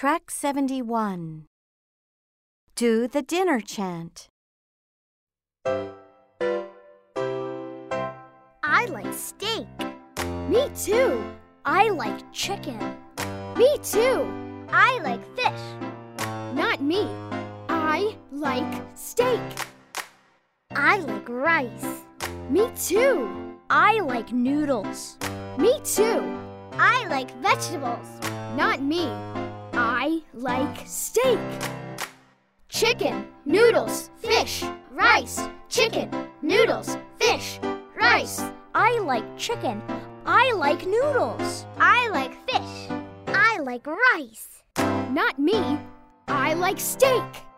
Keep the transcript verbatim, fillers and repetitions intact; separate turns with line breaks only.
Track seventy-one. Do the dinner chant.
I like steak. Me too. I like chicken. Me too. I like fish.
Not me. I like steak.
I like rice.
Me too.
I like noodles.
Me too.
I like vegetables.
Not me. I like steak. Chicken, noodles, fish, rice. Chicken, noodles, fish, rice.
I like chicken. I like noodles. I like fish. I like rice.
Not me. I like steak.